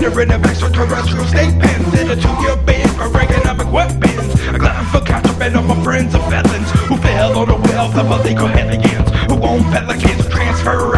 Wandering of extraterrestrial state pens in a 2-year ban for economic weapons. A glutton for contraband of my friends and felons who fell on the wealth of illegal hellions, who own pelicans, transfer